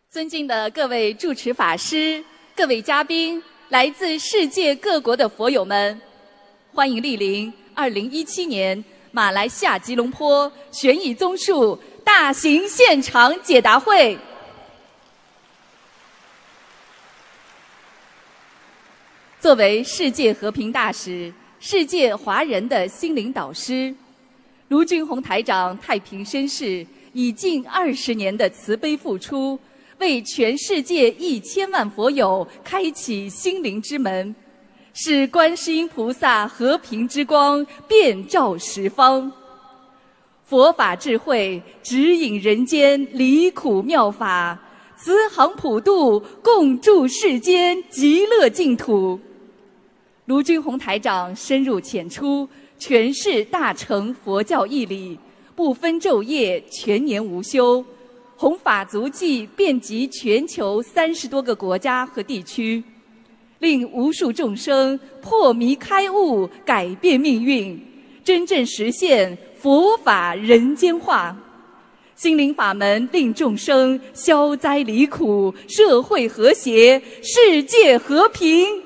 尊敬的各位主持法师、各位嘉宾、来自世界各国的佛友们，欢迎莅临2017年马来西亚吉隆坡悬疑综述大型现场解答会。作为世界和平大使、世界华人的心灵导师，卢军宏台长太平绅士以近20年的慈悲付出，为全世界1000万佛友开启心灵之门，使观世音菩萨和平之光遍照十方。佛法智慧指引人间离苦妙法，慈航普渡，共筑世间极乐净土。卢军宏台长深入浅出，诠释大乘佛教义理，不分昼夜，全年无休，弘法足迹遍及全球30多个国家和地区，令无数众生破迷开悟，改变命运，真正实现佛法人间化。心灵法门令众生消灾离苦，社会和谐，世界和平。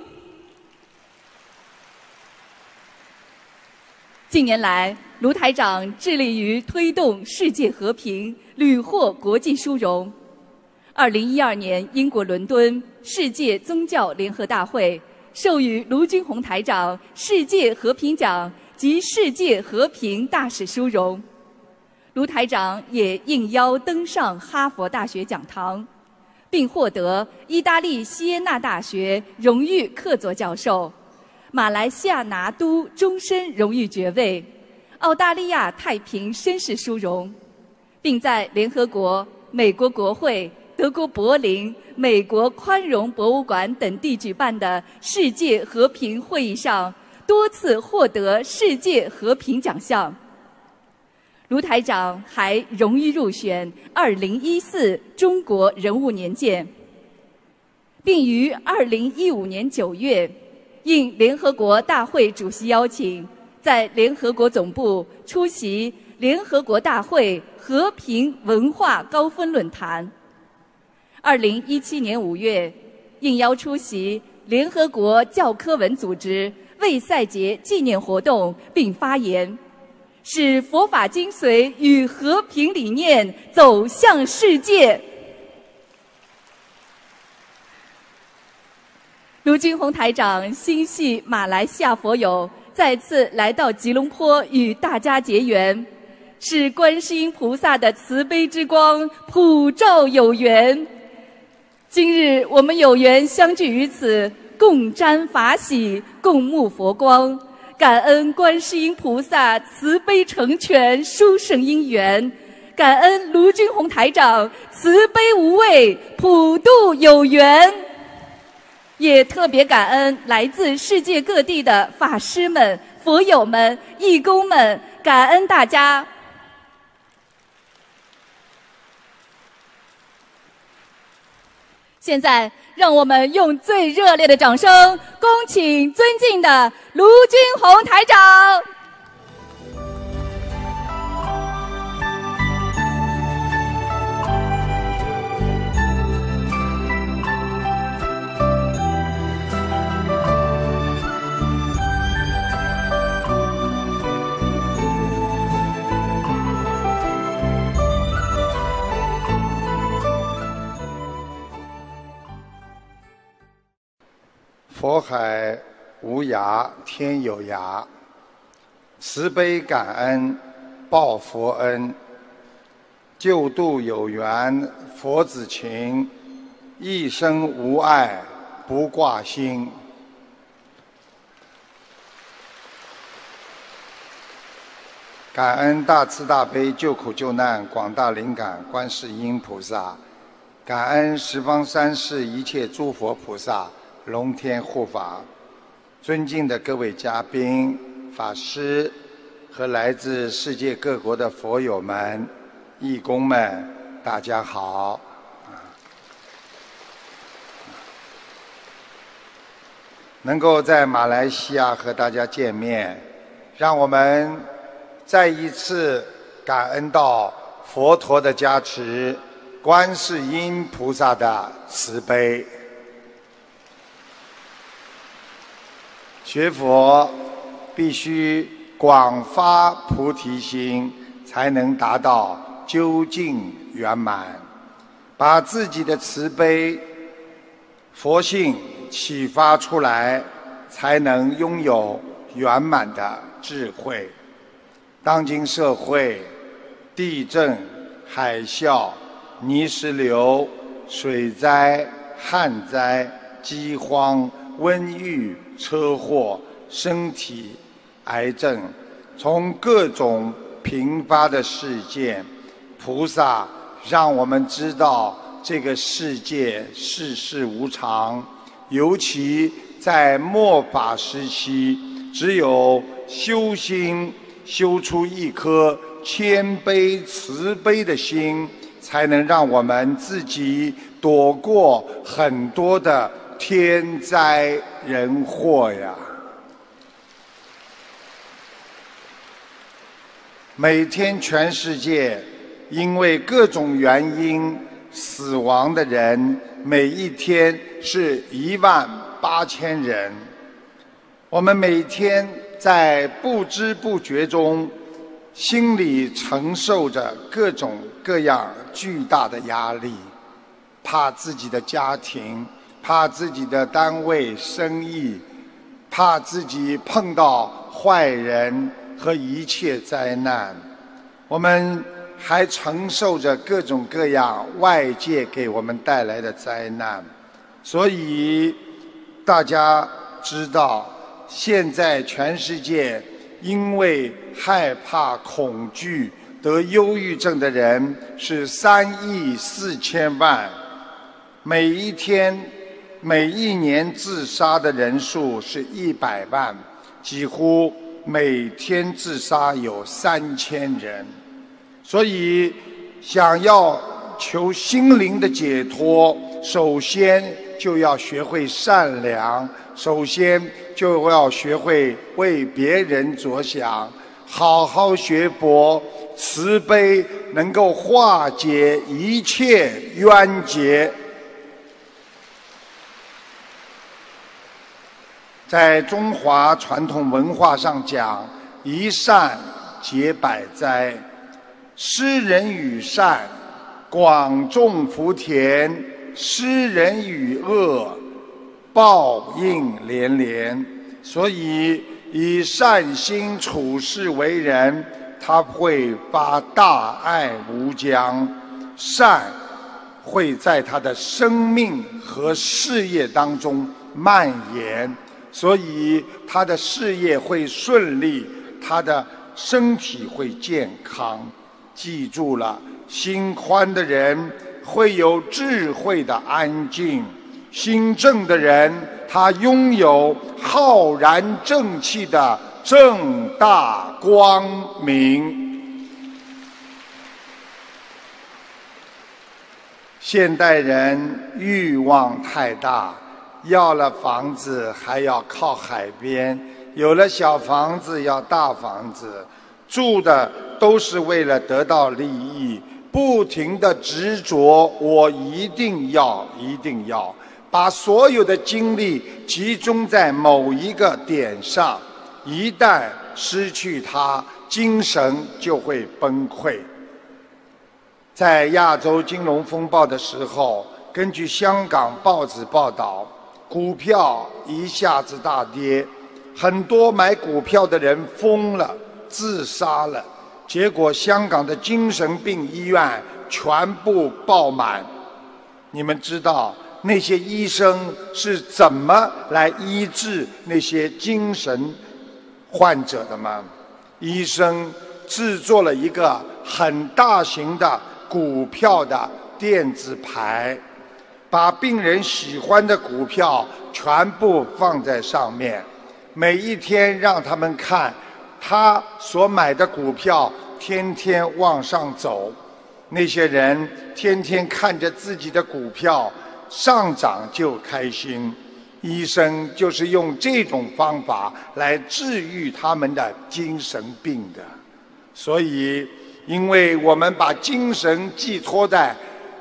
近年来，卢台长致力于推动世界和平，屡获国际殊荣。2012年，英国伦敦世界宗教联合大会授予卢军宏台长世界和平奖及世界和平大使殊荣。卢台长也应邀登上哈佛大学讲堂，并获得意大利锡耶纳大学荣誉客座教授、马来西亚拿督终身荣誉爵位、澳大利亚太平绅士殊荣，并在联合国、美国国会、德国柏林、美国宽容博物馆等地举办的世界和平会议上多次获得世界和平奖项。卢台长还荣誉入选2014中国人物年鉴，并于2015年9月应联合国大会主席邀请，在联合国总部出席联合国大会和平文化高峰论坛。2017年5月，应邀出席联合国教科文组织卫赛节纪念活动，并发言，使佛法精髓与和平理念走向世界。卢军宏台长心系马来西亚佛友，再次来到吉隆坡与大家结缘，使观世音菩萨的慈悲之光普照有缘。今日我们有缘相聚于此，共沾法喜，共沐佛光，感恩观世音菩萨慈悲成全，殊胜因缘，感恩卢军宏台长慈悲无畏，普渡有缘。也特别感恩来自世界各地的法师们、佛友们、义工们，感恩大家。现在，让我们用最热烈的掌声，恭请尊敬的卢军宏台长。 佛海无涯天有涯，慈悲感恩报佛恩，救度有缘佛子情，一生无碍不挂心。感恩大慈大悲救苦救难广大灵感观世音菩萨，感恩十方三世一切诸佛菩萨龙天护法，尊敬的各位嘉宾、法师和来自世界各国的佛友们、义工们，大家好。能够在马来西亚和大家见面，让我们再一次感恩到佛陀的加持， 观世音菩萨的慈悲。学佛必须广发菩提心，才能达到究竟圆满。把自己的慈悲、佛性启发出来，才能拥有圆满的智慧。当今社会，地震、海啸、泥石流、水灾、旱灾、饥荒、瘟疫、车祸、身体癌症，从各种频发的事件，菩萨让我们知道这个世界世事无常，尤其在末法时期，只有修心，修出一颗谦卑慈悲的心，才能让我们自己躲过很多的天灾人祸呀。每天全世界因为各种原因死亡的人，每一天是18000人。我们每天在不知不觉中，心里承受着各种各样巨大的压力，怕自己的家庭，怕自己的单位生意，怕自己碰到坏人和一切灾难。我们还承受着各种各样外界给我们带来的灾难。所以大家知道，现在全世界因为害怕恐惧得忧郁症的人是3.4亿，每一天每一年自杀的人数是100万，几乎每天自杀有3000人。所以想要求心灵的解脱，首先就要学会善良，首先就要学会为别人着想，好好学佛，慈悲能够化解一切冤结。在中华传统文化上讲，一善解百灾，施人与善，广种福田；施人与恶，报应连连。所以以善心处世为人，他会发大爱无疆，善会在他的生命和事业当中蔓延，所以他的事业会顺利，他的身体会健康。记住了，心宽的人会有智慧的安静，心正的人他拥有浩然正气的正大光明。现代人欲望太大，要了房子还要靠海边，有了小房子要大房子，住的都是为了得到利益，不停地执着，我一定要，一定要，把所有的精力集中在某一个点上，一旦失去它，精神就会崩溃。在亚洲金融风暴的时候，根据香港报纸报道，股票一下子大跌，很多买股票的人疯了，自杀了，结果香港的精神病医院全部爆满。你们知道那些医生是怎么来医治那些精神患者的吗？医生制作了一个很大型的股票的电子牌，把病人喜欢的股票全部放在上面，每一天让他们看他所买的股票天天往上走。那些人天天看着自己的股票上涨就开心，医生就是用这种方法来治愈他们的精神病的。所以因为我们把精神寄托在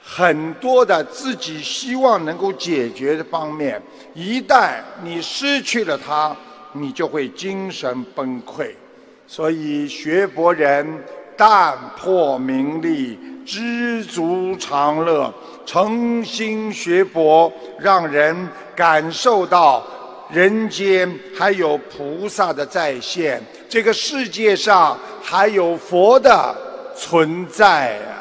很多的自己希望能够解决的方面，一旦你失去了它，你就会精神崩溃。所以学佛人淡泊名利，知足常乐，诚心学佛，让人感受到人间还有菩萨的在现，这个世界上还有佛的存在啊！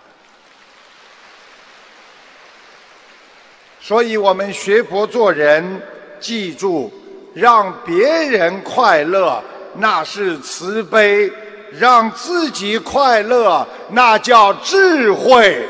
所以我们学佛做人，记住，让别人快乐那是慈悲，让自己快乐那叫智慧。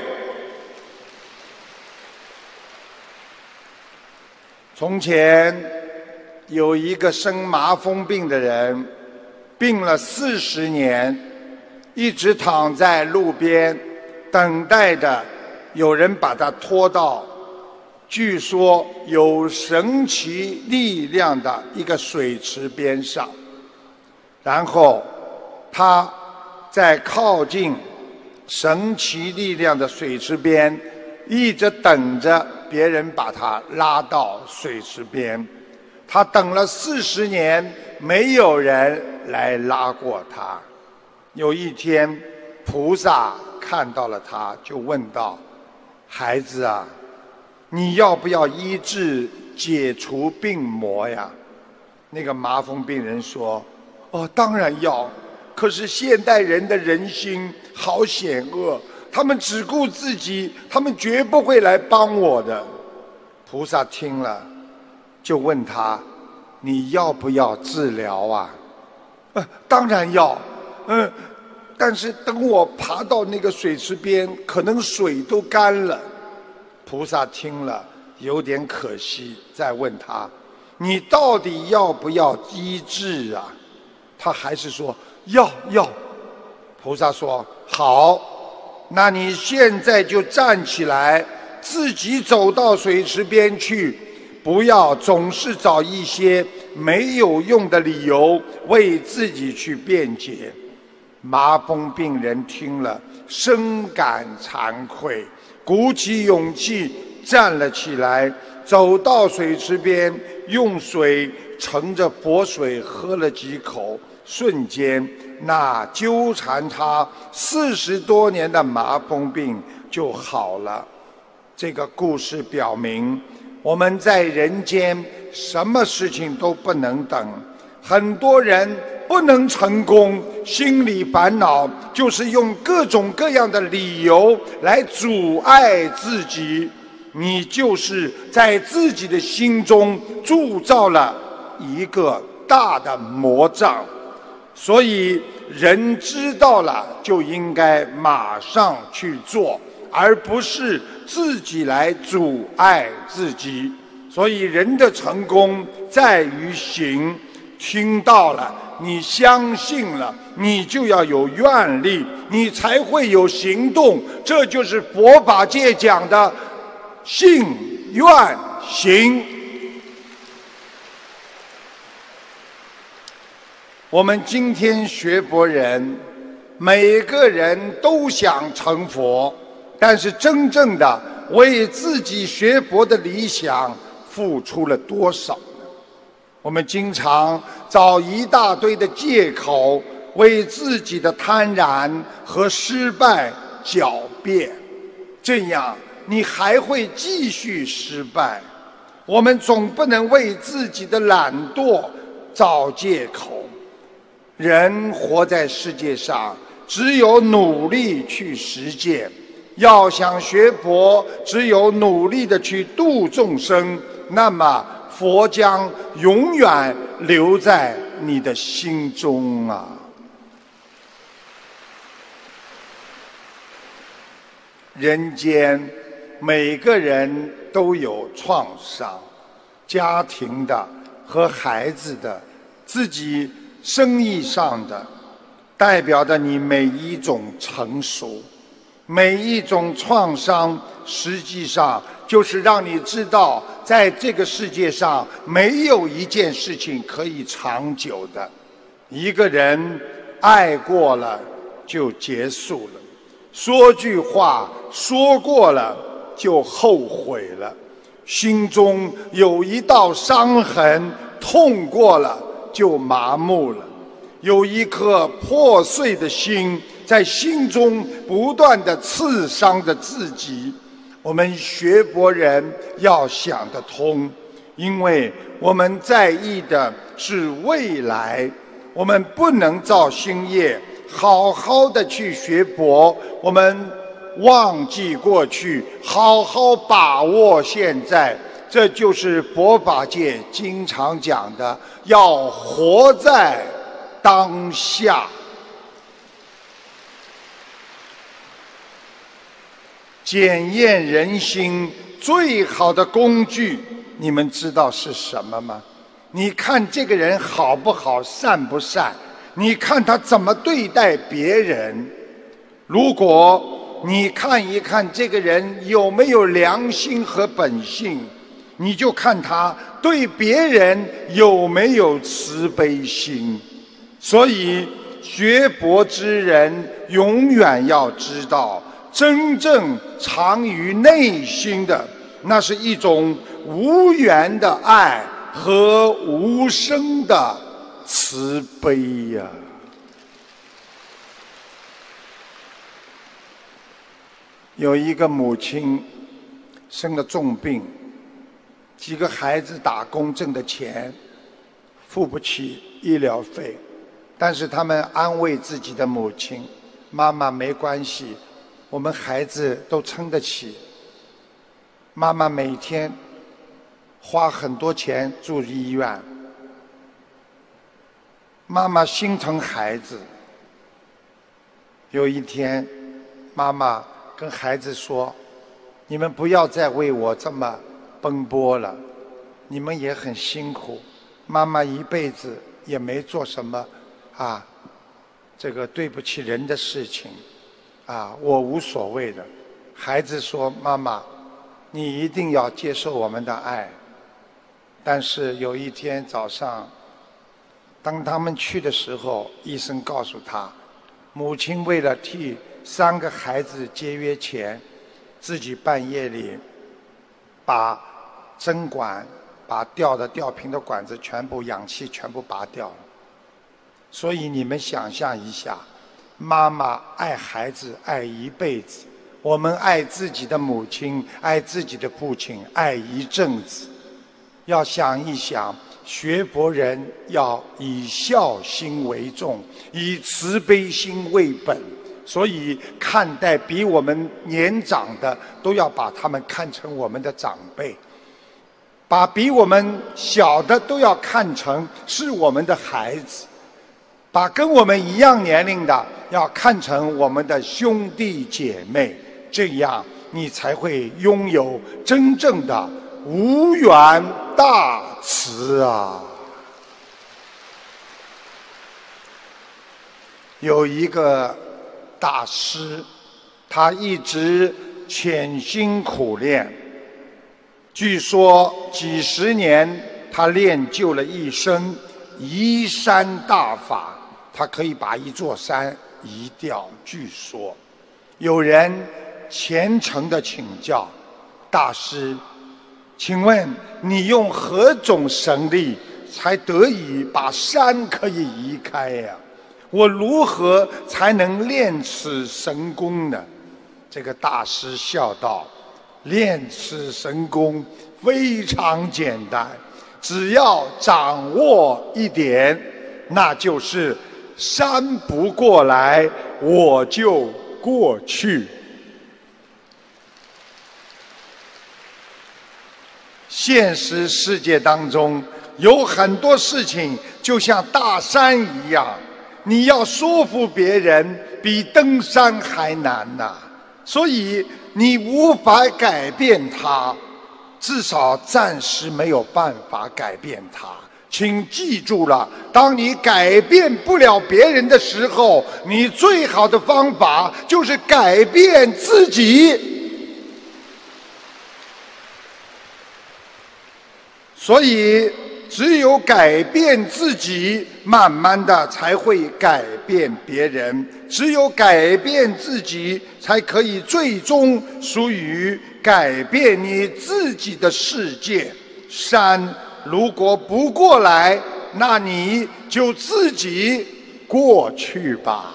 从前有一个生麻风病的人，病了40年，一直躺在路边，等待着有人把他拖到据说有神奇力量的一个水池边上，然后他在靠近神奇力量的水池边，一直等着别人把他拉到水池边。他等了40年，没有人来拉过他。有一天，菩萨看到了他，就问道：孩子啊，你要不要医治解除病魔呀？那个麻风病人说：哦，当然要，可是现代人的人心好险恶，他们只顾自己，他们绝不会来帮我的。菩萨听了就问他：你要不要治疗啊？当然要，但是等我爬到那个水池边，可能水都干了。菩萨听了有点可惜，再问他：你到底要不要医治啊？他还是说要。菩萨说：好，那你现在就站起来，自己走到水池边去，不要总是找一些没有用的理由为自己去辩解。麻风病人听了深感惭愧，鼓起勇气站了起来，走到水池边，用水盛着佛水喝了几口，瞬间那纠缠他40多年的麻风病就好了。这个故事表明，我们在人间什么事情都不能等，很多人不能成功，心里烦恼就是用各种各样的理由来阻碍自己，你就是在自己的心中铸造了一个大的魔障。所以人知道了就应该马上去做，而不是自己来阻碍自己。所以人的成功在于行，听到了，你相信了，你就要有愿力，你才会有行动。这就是佛法界讲的信愿行。我们今天学佛人，每个人都想成佛，但是真正的为自己学佛的理想付出了多少呢？我们经常找一大堆的借口，为自己的贪婪和失败狡辩，这样你还会继续失败。我们总不能为自己的懒惰找借口。人活在世界上，只有努力去实践。要想学佛，只有努力的去度众生，那么佛将永远留在你的心中啊！人间每个人都有创伤，家庭的和孩子的，自己生意上的，代表着你每一种成熟。每一种创伤实际上就是让你知道，在这个世界上没有一件事情可以长久的。一个人爱过了就结束了，说句话说过了就后悔了，心中有一道伤痕，痛过了就麻木了，有一颗破碎的心在心中不断地刺伤着自己。我们学佛人要想得通，因为我们在意的是未来，我们不能造新业，好好的去学佛，我们忘记过去，好好把握现在。这就是佛法界经常讲的，要活在当下。检验人心最好的工具，你们知道是什么吗？你看这个人好不好，善不善，你看他怎么对待别人。如果你看一看这个人有没有良心和本性，你就看他对别人有没有慈悲心。所以学佛之人永远要知道，真正藏于内心的，那是一种无缘的爱和无声的慈悲呀。有一个母亲生了重病，几个孩子打工挣的钱付不起医疗费，但是他们安慰自己的母亲，妈妈没关系，我们孩子都撑得起。妈妈每天花很多钱住医院，妈妈心疼孩子。有一天妈妈跟孩子说，你们不要再为我这么奔波了，你们也很辛苦，妈妈一辈子也没做什么这个对不起人的事情我无所谓的。孩子说，妈妈你一定要接受我们的爱。但是有一天早上，当他们去的时候，医生告诉他，母亲为了替3个孩子节约钱，自己半夜里把针管、把吊瓶的管子全部氧气全部拔掉了。所以你们想象一下，妈妈爱孩子爱一辈子，我们爱自己的母亲爱自己的父亲爱一阵子。要想一想，学佛人要以孝心为重，以慈悲心为本，所以看待比我们年长的都要把他们看成我们的长辈，把比我们小的都要看成是我们的孩子，把跟我们一样年龄的要看成我们的兄弟姐妹，这样你才会拥有真正的无缘大慈啊！有一个大师，他一直潜心苦练，据说几十年他练就了一身移山大法，他可以把一座山移掉。据说有人虔诚地请教大师，请问你用何种神力才得以把山可以移开呀？我如何才能练此神功呢？这个大师笑道，练此神功非常简单，只要掌握一点，那就是山不过来我就过去。现实世界当中有很多事情就像大山一样，你要说服别人比登山还难呐，所以你无法改变它，至少暂时没有办法改变它。请记住了，当你改变不了别人的时候，你最好的方法就是改变自己。所以只有改变自己，慢慢的才会改变别人。只有改变自己，才可以最终属于改变你自己的世界。山如果不过来，那你就自己过去吧。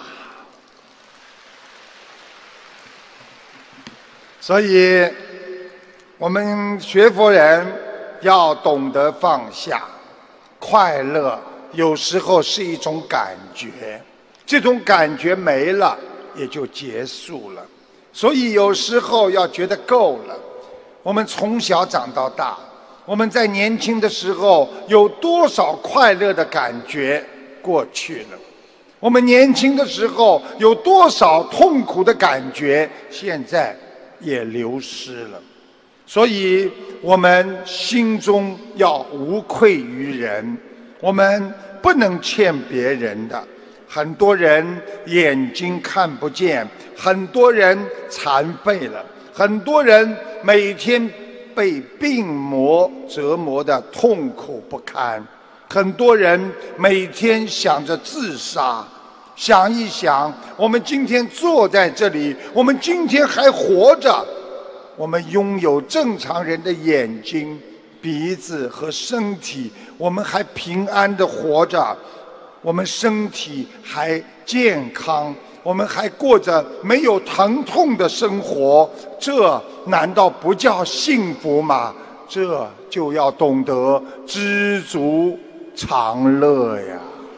所以我们学佛人要懂得放下。快乐有时候是一种感觉，这种感觉没了也就结束了。所以有时候要觉得够了。我们从小长到大，我们在年轻的时候有多少快乐的感觉过去了，我们年轻的时候有多少痛苦的感觉现在也流失了。所以我们心中要无愧于人，我们不能欠别人的。很多人眼睛看不见，很多人残废了，很多人每天被病魔折磨得痛苦不堪，很多人每天想着自杀。想一想，我们今天坐在这里，我们今天还活着，我们拥有正常人的眼睛、鼻子和身体，我们还平安地活着，我们身体还健康，我们还过着没有疼痛的生活，这难道不叫幸福吗？这就要懂得知足常乐呀。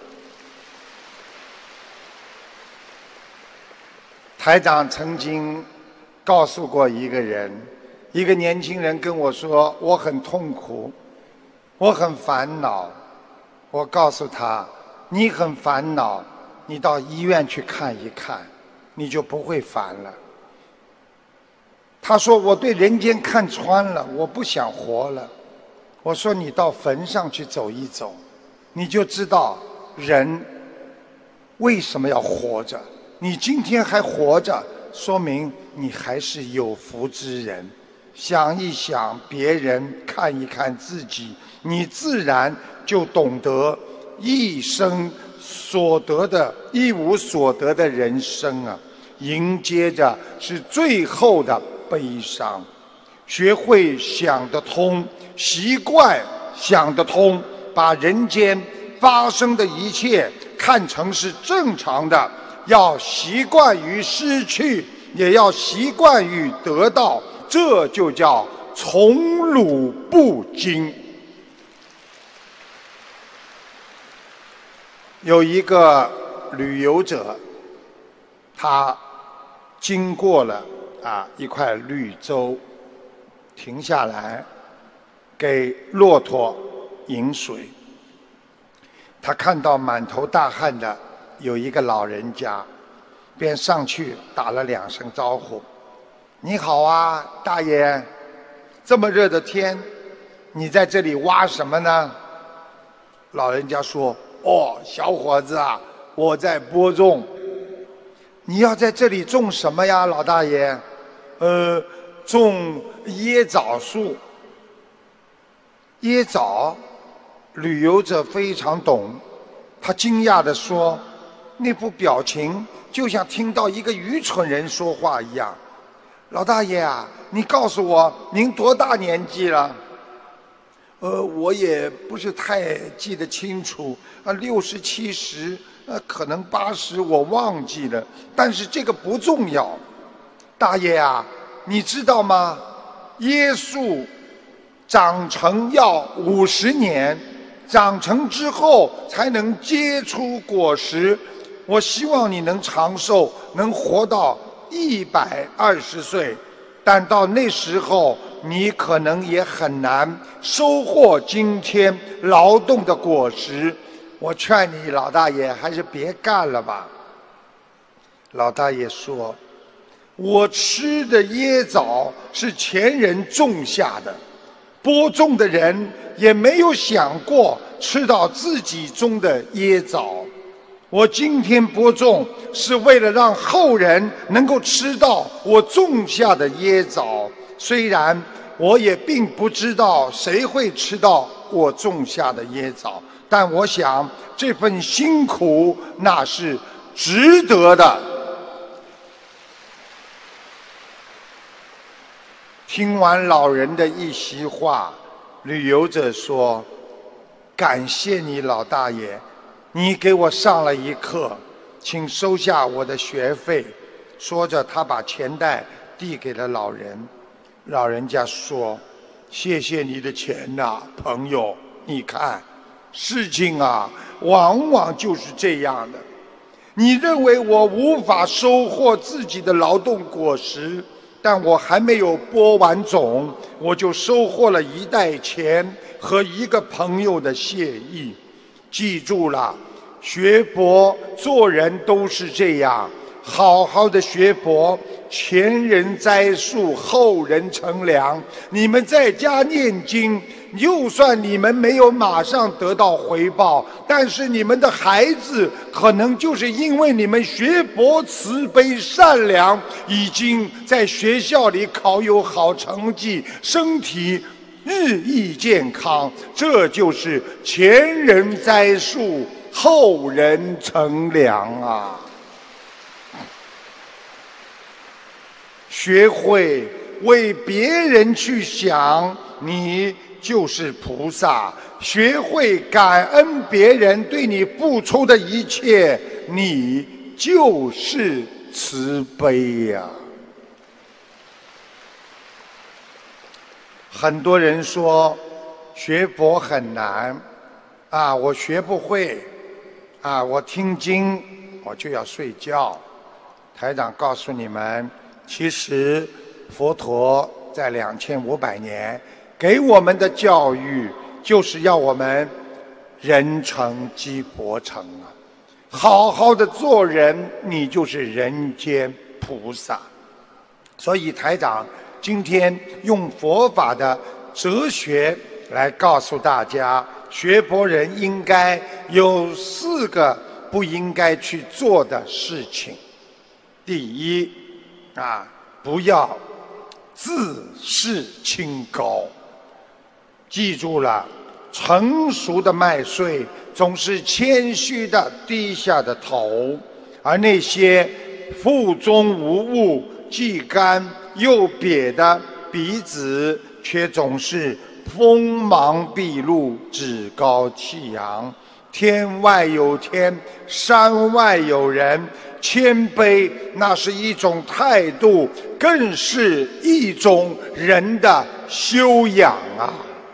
台长曾经告诉过一个人，一个年轻人跟我说，我很痛苦，我很烦恼。我告诉他，你很烦恼，你到医院去看一看，你就不会烦了。他说，我对人间看穿了，我不想活了。我说，你到坟上去走一走，你就知道人为什么要活着。你今天还活着，说明你还是有福之人。想一想别人，看一看自己，你自然就懂得一生所得的一无所得的人生啊，迎接着是最后的悲伤。学会想得通，习惯想得通，把人间发生的一切看成是正常的，要习惯于失去，也要习惯于得到，这就叫宠辱不惊。有一个旅游者，他经过了一块绿洲，停下来给骆驼饮水。他看到满头大汗的有一个老人家，便上去打了2声招呼：“你好啊，大爷，这么热的天，你在这里挖什么呢？”老人家说：“哦，小伙子啊，我在播种。”“你要在这里种什么呀，老大爷？”“种椰枣树。”椰枣？旅游者非常懂，他惊讶地说，那副表情就像听到一个愚蠢人说话一样。“老大爷啊，你告诉我您多大年纪了？”“我也不是太记得清楚，60、70，可能80，我忘记了。但是这个不重要。大爷啊，你知道吗？椰树长成要50年，长成之后才能结出果实。我希望你能长寿，能活到120岁，但到那时候你可能也很难收获今天劳动的果实。我劝你，老大爷，还是别干了吧。”老大爷说：“我吃的椰枣是前人种下的，播种的人也没有想过吃到自己种的椰枣。我今天播种是为了让后人能够吃到我种下的椰枣。虽然我也并不知道谁会吃到我种下的椰枣，但我想这份辛苦那是值得的。听完老人的一席话，旅游者说：感谢你老大爷，你给我上了一课，请收下我的学费。说着他把钱袋递给了老人。老人家说：谢谢你的钱呐，朋友，你看事情啊往往就是这样的，你认为我无法收获自己的劳动果实，但我还没有播完种，我就收获了一袋钱和一个朋友的谢意。记住了，学佛做人都是这样，好好的学佛，前人栽树，后人乘凉。你们在家念经，就算你们没有马上得到回报，但是你们的孩子可能就是因为你们学佛慈悲善良，已经在学校里考有好成绩，身体日益健康。这就是前人栽树，后人乘凉啊！学会为别人去想，你就是菩萨；学会感恩别人对你付出的一切，你就是慈悲呀。很多人说学佛很难啊，我学不会啊，我听经我就要睡觉。台长告诉你们，其实佛陀在2500年给我们的教育，就是要我们人成即佛成啊！好好的做人，你就是人间菩萨。所以台长今天用佛法的哲学来告诉大家，学佛人应该有4个不应该去做的事情。第一不要自视清高。记住了，成熟的麦穗总是谦虚的低下的头，而那些腹中无物、既干又瘪的鼻子，却总是锋芒毕露、趾高气扬。天外有天，山外有人。谦卑那是一种态度，更是一种人的修养啊。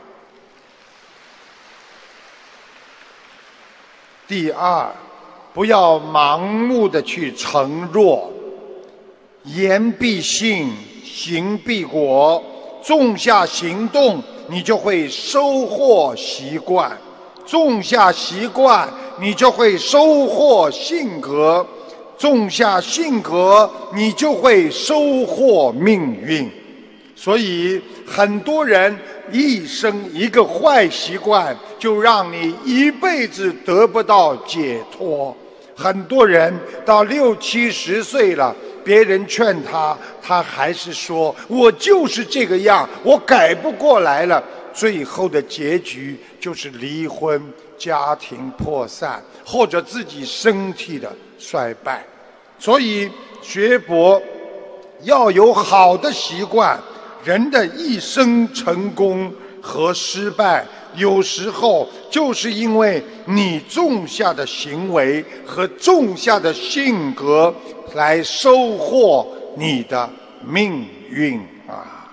第二，不要盲目的去承诺。言必信，行必果。种下行动，你就会收获习惯；种下习惯，你就会收获性格；种下性格，你就会收获命运。所以很多人一生一个坏习惯，就让你一辈子得不到解脱。很多人到60、70岁了，别人劝他，他还是说我就是这个样，我改不过来了。最后的结局就是离婚、家庭破散，或者自己身体的衰败。所以学佛要有好的习惯。人的一生成功和失败，有时候就是因为你种下的行为和种下的性格来收获你的命运啊。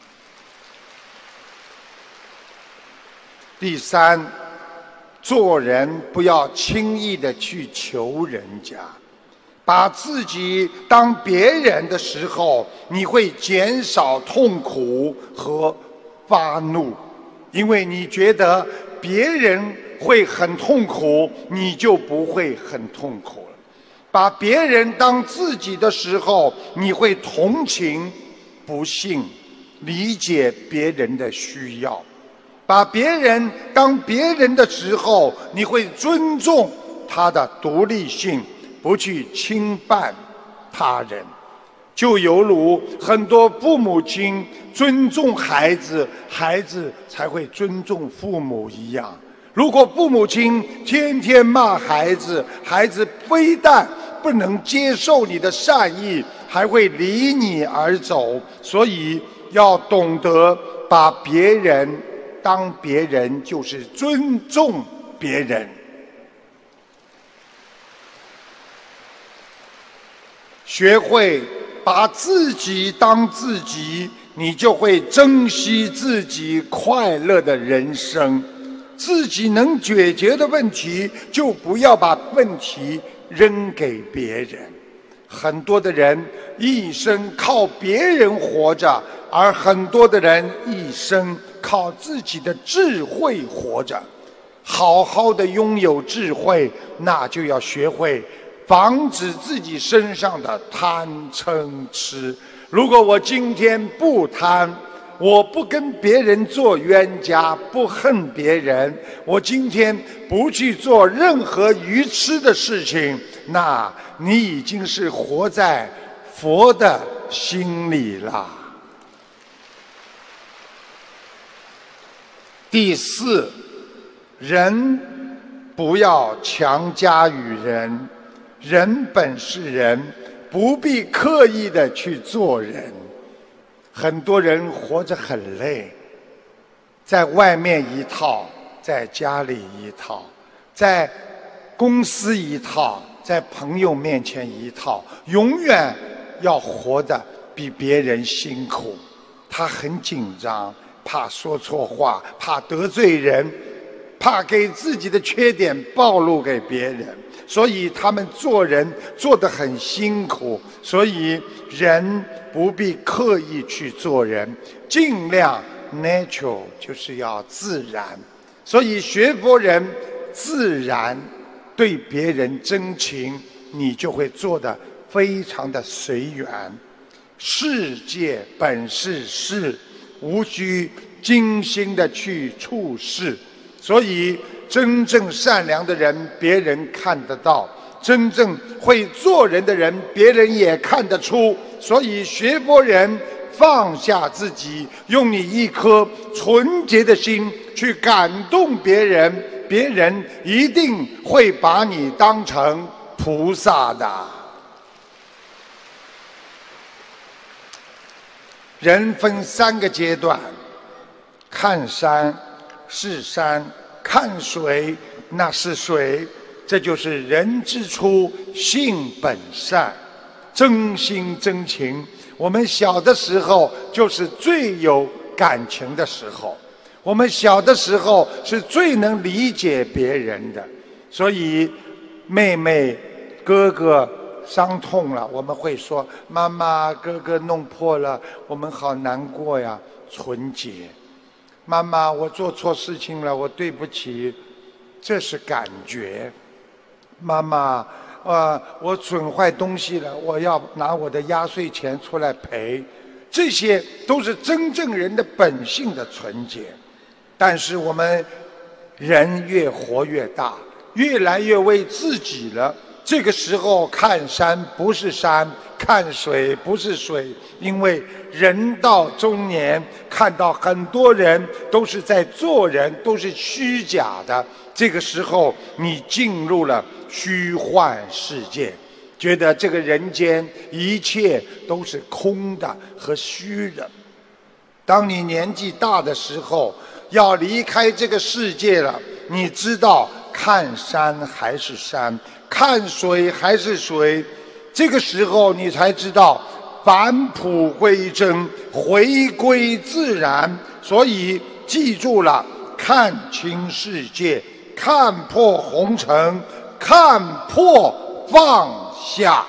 第三，做人不要轻易的去求人家。把自己当别人的时候，你会减少痛苦和发怒，因为你觉得别人会很痛苦，你就不会很痛苦了。把别人当自己的时候，你会同情、不幸、理解别人的需要。把别人当别人的时候，你会尊重他的独立性，不去侵犯他人。 就犹如很多父母亲尊重孩子，孩子才会尊重父母一样。如果父母亲天天骂孩子，孩子非但不能接受你的善意，还会离你而走。所以要懂得把别人当别人，就是尊重别人。学会把自己当自己，你就会珍惜自己快乐的人生。自己能解决的问题，就不要把问题扔给别人。很多的人一生靠别人活着，而很多的人一生靠自己的智慧活着。好好的拥有智慧，那就要学会防止自己身上的贪嗔痴。如果我今天不贪，我不跟别人做冤家，不恨别人，我今天不去做任何愚痴的事情，那你已经是活在佛的心里了。第四，人不要强加于人，人本是人，不必刻意的去做人。很多人活着很累，在外面一套，在家里一套，在公司一套，在朋友面前一套，永远要活得比别人辛苦。他很紧张，怕说错话，怕得罪人，怕给自己的缺点暴露给别人，所以他们做人做得很辛苦。所以人不必刻意去做人，尽量 natural， 就是要自然。所以学佛人自然对别人真情，你就会做得非常的随缘。世界本是事，无需精心的去处事。所以真正善良的人别人看得到，真正会做人的人别人也看得出。所以学佛人放下自己，用你一颗纯洁的心去感动别人，别人一定会把你当成菩萨的。人分3个阶段，看山是山，看水那是水。这就是人之初性本善，真心真情。我们小的时候就是最有感情的时候，我们小的时候是最能理解别人的。所以妹妹哥哥伤痛了，我们会说妈妈哥哥弄破了，我们好难过呀。纯洁。妈妈我做错事情了，我对不起，这是感觉。妈妈我损坏东西了，我要拿我的压岁钱出来赔。这些都是真正人的本性的纯洁。但是我们人越活越大，越来越为自己了。这个时候看山不是山，看水不是水，因为人到中年，看到很多人都是在做人，都是虚假的。这个时候你进入了虚幻世界，觉得这个人间一切都是空的和虚的。当你年纪大的时候，要离开这个世界了，你知道看山还是山，看水还是水。这个时候你才知道返璞归真，回归自然。所以记住了，看清世界，看破红尘，看破放下。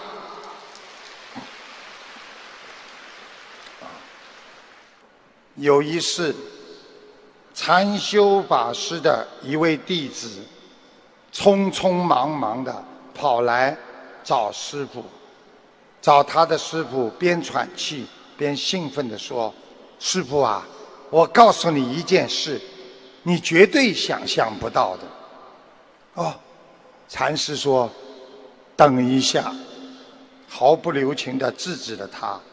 有一次，禅修法师的一位弟子匆匆忙忙地跑来找师父，找他的师父边喘气边兴奋地说：师父啊，我告诉你一件事，你绝对想象不到的。哦，禅师说等一下，毫不留情地制止了他。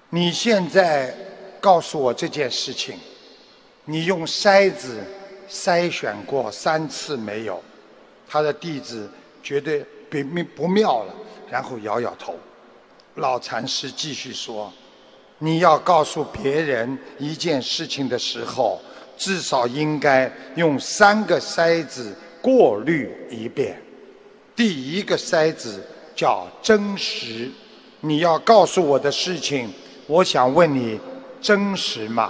你现在告诉我这件事情，你用筛子筛选过3次没有？他的弟子觉得不妙了，然后摇摇头。老禅师继续说，你要告诉别人一件事情的时候，至少应该用3个筛子过滤一遍。第一个筛子叫真实，你要告诉我的事情，我想问你，真实吗？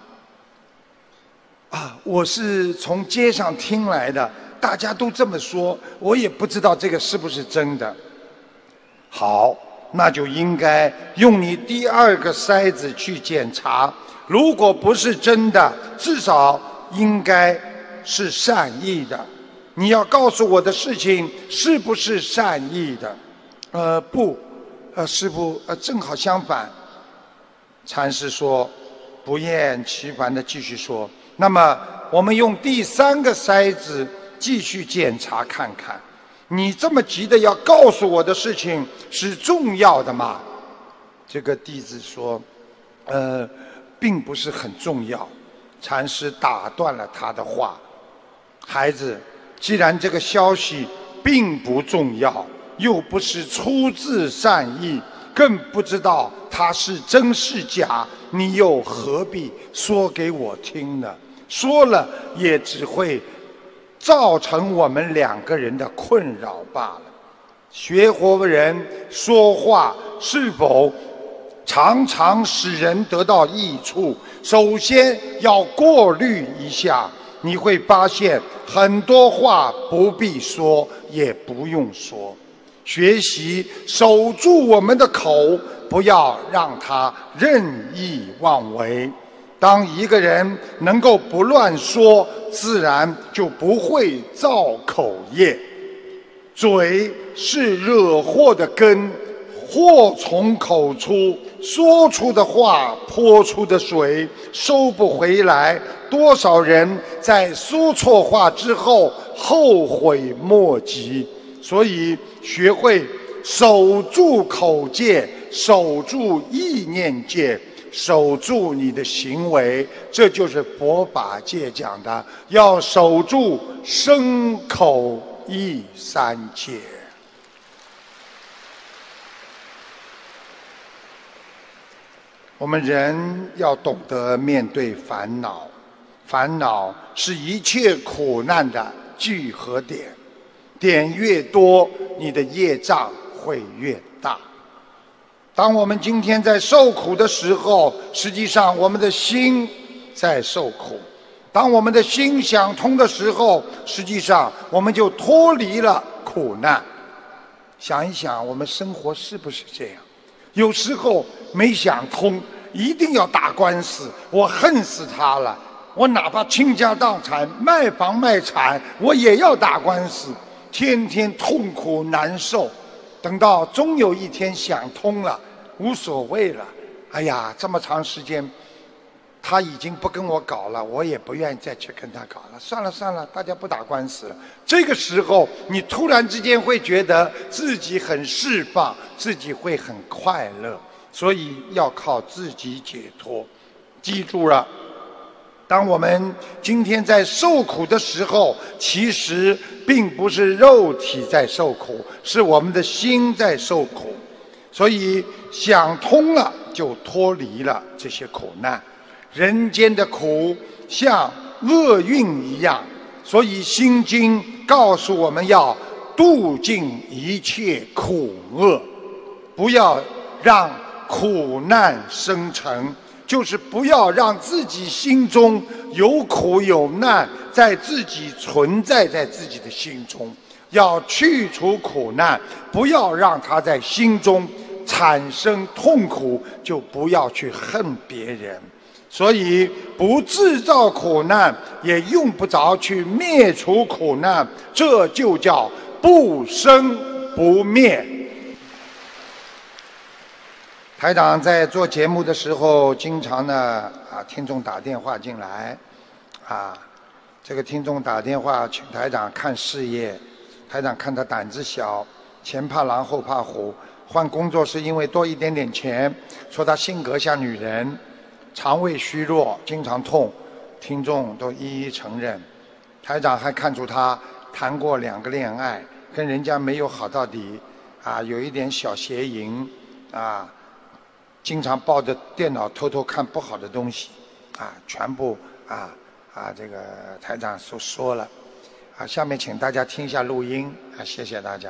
我是从街上听来的，大家都这么说，我也不知道这个是不是真的。好，那就应该用你第2个筛子去检查，如果不是真的，至少应该是善意的。你要告诉我的事情是不是善意的？不，师父，正好相反。禅师说，不厌其烦地继续说，那么我们用第3个筛子继续检查看看，你这么急的要告诉我的事情是重要的吗？这个弟子说，并不是很重要。禅师打断了他的话，孩子，既然这个消息并不重要，又不是出自善意，更不知道它是真是假，你又何必说给我听呢？说了也只会造成我们2个人的困扰罢了。学佛人说话是否常常使人得到益处，首先要过滤一下，你会发现很多话不必说，也不用说。学习守住我们的口，不要让它任意妄为。当一个人能够不乱说，自然就不会造口业。嘴是惹祸的根，祸从口出，说出的话泼出的水收不回来。多少人在说错话之后后悔莫及。所以学会守住口戒，守住意念戒，守住你的行为，这就是佛法界讲的，要守住身口意3戒。我们人要懂得面对烦恼，烦恼是一切苦难的聚合点，点越多，你的业障会越大。当我们今天在受苦的时候，实际上我们的心在受苦。当我们的心想通的时候，实际上我们就脱离了苦难。想一想，我们生活是不是这样？有时候没想通，一定要打官司，我恨死他了，我哪怕倾家荡产，卖房卖产，我也要打官司，天天痛苦难受。等到终有一天想通了，无所谓了，哎呀，这么长时间他已经不跟我搞了，我也不愿意再去跟他搞了，算了算了，大家不打官司了。这个时候你突然之间会觉得自己很释放，自己会很快乐，所以要靠自己解脱。记住了，当我们今天在受苦的时候，其实并不是肉体在受苦，是我们的心在受苦。所以想通了，就脱离了这些苦难。人间的苦像厄运一样，所以《心经》告诉我们要度尽一切苦厄，不要让苦难生成，就是不要让自己心中有苦有难在自己存在在自己的心中，要去除苦难，不要让它在心中产生痛苦，就不要去恨别人。所以不制造苦难，也用不着去灭除苦难，这就叫不生不灭。台长在做节目的时候，经常呢听众打电话进来，这个听众打电话请台长看事业，台长看他胆子小，前怕狼后怕虎， 换工作是因为多一点点钱，说他性格像女人，肠胃虚弱，经常痛，听众都一一承认。台长还看出他谈过2个恋爱，跟人家没有好到底，有一点小邪淫，经常抱着电脑偷偷看不好的东西，全部这个台长都说了，下面请大家听一下录音，谢谢大家。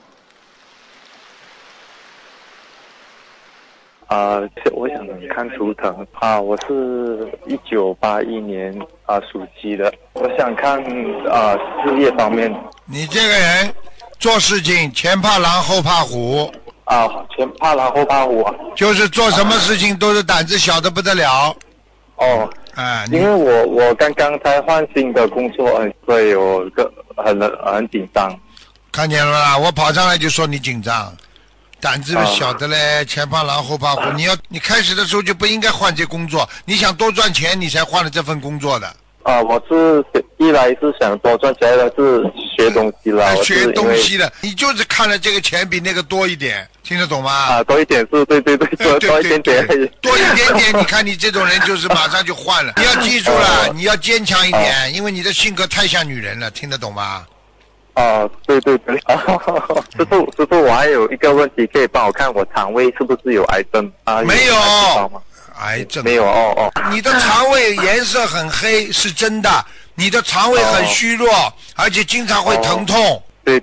我想看图腾我是1981年属鸡的，我想看事业方面。 你这个人做事情前怕狼后怕虎。 前怕狼后怕虎就是做什么事情都是胆子小的不得了。 因为我刚刚才换新的工作，所以我很紧张。 看见了啦，我跑上来就说你紧张。胆子小的嘞，前怕狼后怕虎。你开始的时候就不应该换这工作，你想多赚钱，你才换了这份工作的。 我是一来是想多赚钱，二是学东西啦。 学东西的，你就是看了这个钱比那个多一点，听得懂吗？ 多一点是对，多一点点。 多一点点，你看你这种人就是马上就换了。你要记住了，你要坚强一点，因为你的性格太像女人了，听得懂吗？ 对。师傅，我还有一个问题，可以帮我看我肠胃是不是有癌症没有，癌症没有你的肠胃颜色很黑是真的，你的肠胃很虚弱，而且经常会疼痛。 对。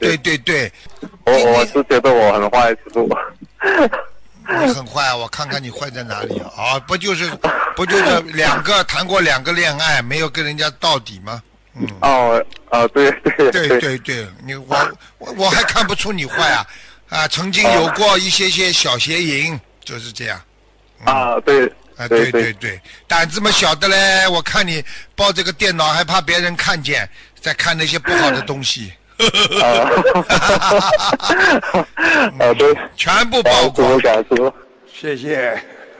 我是觉得我很坏，师傅。 你很坏，我看看你坏在哪里不就是谈过2个恋爱，没有跟人家到底吗？对，我还看不出你坏曾经有过一些小邪淫，就是这样。 对， 胆子嘛小的嘞，我看你抱这个电脑还怕别人看见，在看那些不好的东西。 对， 全部曝光。 谢谢。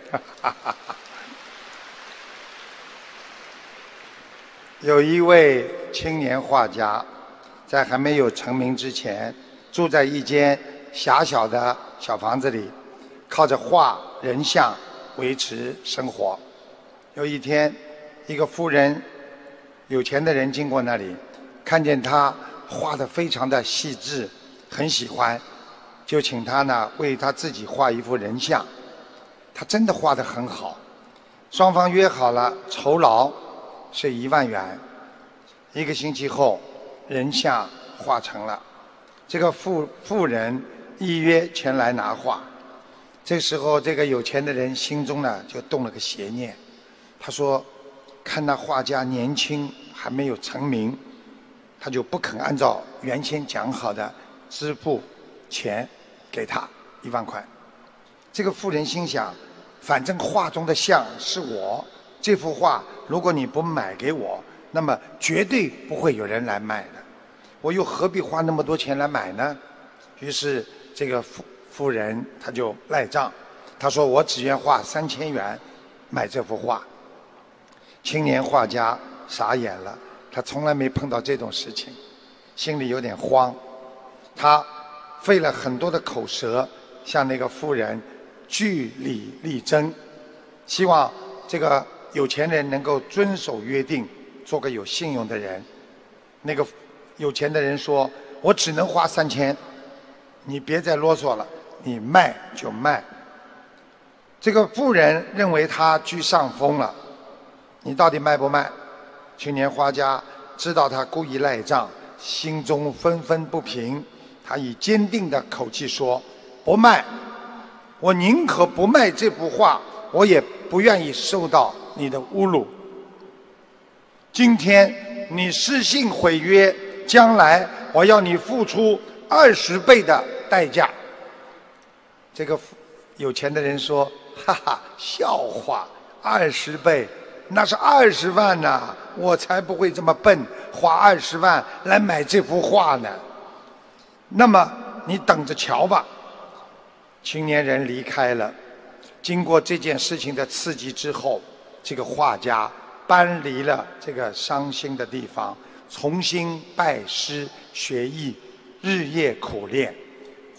有一位青年画家，在还没有成名之前，住在一间狭小的小房子里，靠着画人像维持生活。有一天，一个富人，有钱的人经过那里，看见他画得非常的细致，很喜欢，就请他呢为他自己画一幅人像。他真的画得很好，双方约好了酬劳是1万元。1个星期后，人像画成了。这个富人依约前来拿画。这时候，这个有钱的人心中呢就动了个邪念。他说，看那画家年轻还没有成名，他就不肯按照原先讲好的支付钱给他1万块。这个富人心想，反正画中的像是我，这幅画如果你不买给我，那么绝对不会有人来买的，我又何必花那么多钱来买呢？于是这个富人他就赖账，他说我只愿花3000元买这幅画。青年画家傻眼了，他从来没碰到这种事情，心里有点慌。他费了很多的口舌向那个富人据理力争，希望这个有钱人能够遵守约定，做个有信用的人。那个有钱的人说，我只能花3000，你别再啰嗦了，你卖就卖。这个富人认为他居上风了，你到底卖不卖？青年画家知道他故意赖账，心中愤愤不平，他以坚定的口气说，不卖，我宁可不卖这幅画，我也不愿意受到你的侮辱。今天你失信毁约，将来我要你付出20倍的代价。这个有钱的人说，哈哈，笑话，20倍，那是20万呐，我才不会这么笨，花20万来买这幅画呢。那么你等着瞧吧。青年人离开了。经过这件事情的刺激之后，这个画家搬离了这个伤心的地方，重新拜师学艺，日夜苦练。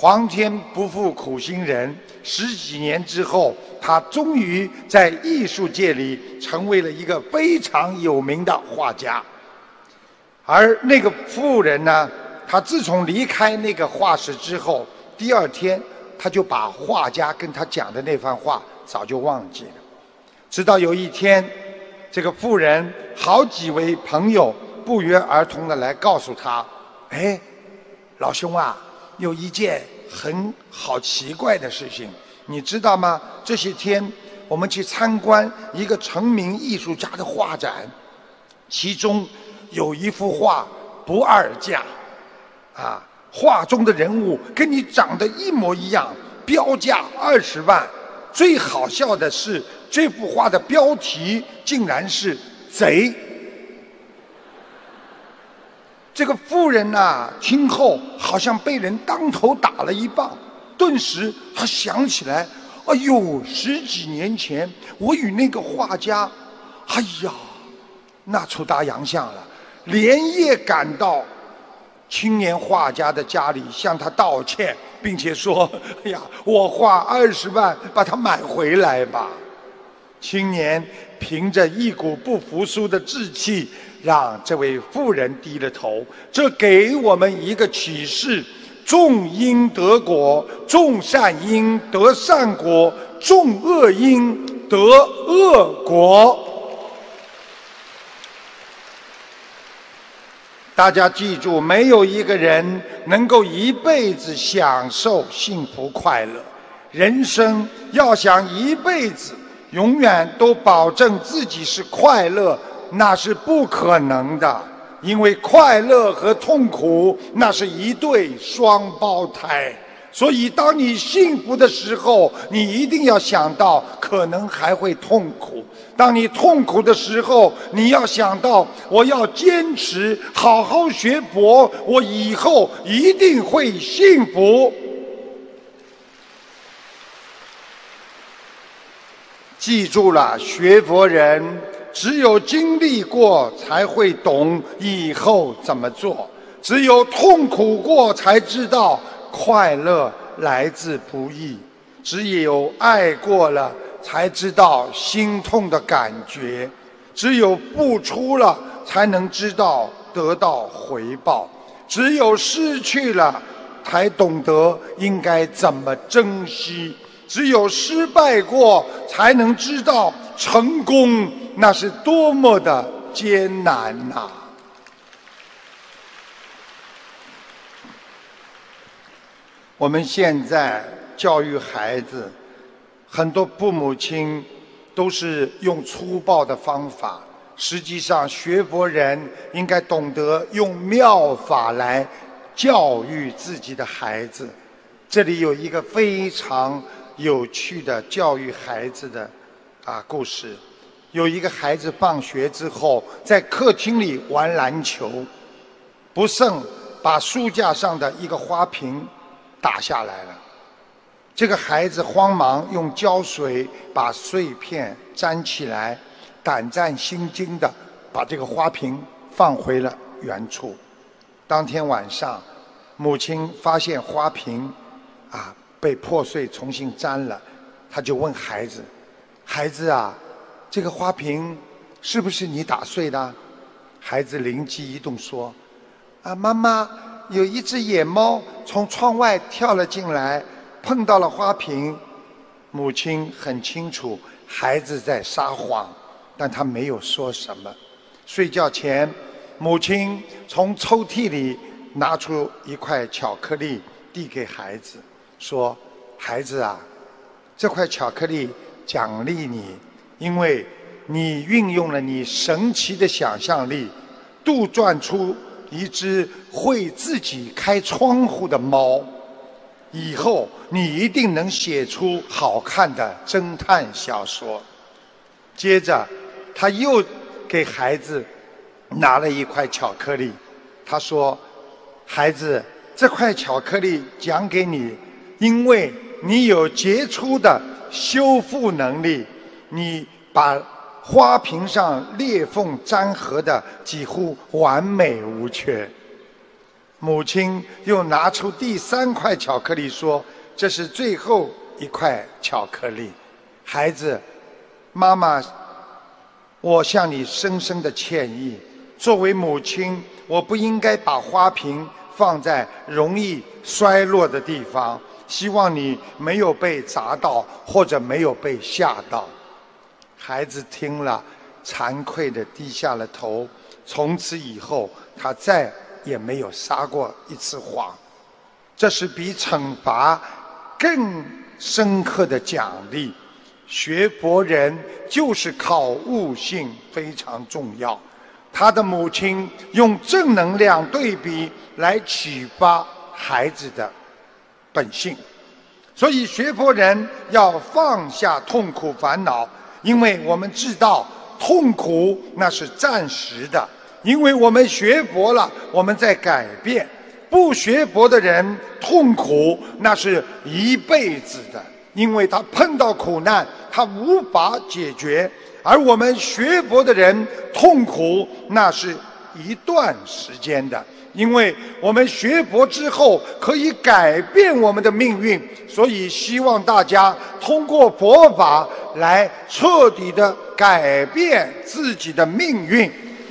皇天不负苦心人，10几年之后，他终于在艺术界里成为了一个非常有名的画家。而那个妇人呢，她自从离开那个画室之后，第2天她就把画家跟她讲的那番话早就忘记了。直到有一天，这个妇人好几位朋友不约而同的来告诉她：“哎，老兄啊，有一件很好奇怪的事情，你知道吗？这些天我们去参观一个成名艺术家的画展，其中有一幅画不二价，画中的人物跟你长得一模一样，标价20万。最好笑的是，这幅画的标题竟然是贼。”这个妇人呐，听后好像被人当头打了一棒，顿时她想起来，哎呦，10几年前我与那个画家，哎呀，那出大洋相了，连夜赶到青年画家的家里向他道歉，并且说：“哎呀，我花20万把它买回来吧。”青年凭着一股不服输的志气，让这位妇人低了头。这给我们一个启示：种因得果，种善因得善果，种恶因得恶果。大家记住，没有一个人能够一辈子享受幸福快乐。人生要想一辈子永远都保证自己是快乐，那是不可能的，因为快乐和痛苦那是一对双胞胎。所以当你幸福的时候，你一定要想到可能还会痛苦；当你痛苦的时候，你要想到我要坚持好好学佛，我以后一定会幸福。记住了，学佛人只有经历过才会懂以后怎么做，只有痛苦过才知道快乐来自不易，只有爱过了才知道心痛的感觉，只有付出了才能知道得到回报，只有失去了才懂得应该怎么珍惜，只有失败过才能知道成功那是多么的艰难呐！我们现在教育孩子，很多父母亲都是用粗暴的方法，实际上学佛人应该懂得用妙法来教育自己的孩子。这里有一个非常有趣的教育孩子的故事。有一个孩子放学之后在客厅里玩篮球，不慎把书架上的一个花瓶打下来了。这个孩子慌忙用胶水把碎片粘起来，胆战心惊地把这个花瓶放回了原处。当天晚上，母亲发现花瓶被破碎重新粘了，她就问孩子：“孩子啊，这个花瓶是不是你打碎的？”孩子灵机一动说：“妈妈，有一只野猫从窗外跳了进来，碰到了花瓶。”母亲很清楚孩子在撒谎，但她没有说什么。睡觉前，母亲从抽屉里拿出一块巧克力递给孩子，说：“孩子啊，这块巧克力奖励你，因为你运用了你神奇的想象力，杜撰出一只会自己开窗户的猫。以后你一定能写出好看的侦探小说。”接着他又给孩子拿了一块巧克力，他说：“孩子，这块巧克力奖给你，因为你有杰出的修复能力，你把花瓶上裂缝粘合的几乎完美无缺。” 母亲又拿出第3块巧克力说：“这是最后一块巧克力。孩子，妈妈，我向你深深的歉意。作为母亲，我不应该把花瓶放在容易摔落的地方，希望你没有被砸到，或者没有被吓到。”孩子听了，惭愧地低下了头。从此以后，他再也没有撒过一次谎。这是比惩罚更深刻的奖励。学佛人就是靠悟性非常重要。他的母亲用正能量对比来启发孩子的本性。所以学佛人要放下痛苦烦恼，因为我们知道痛苦那是暂时的，因为我们学佛了，我们在改变。不学佛的人痛苦那是一辈子的，因为他碰到苦难他无法解决。而我们学佛的人痛苦那是一段时间的，因为我们学佛之后可以改变我们的命运。所以希望大家通过佛法来彻底的改变自己的命运。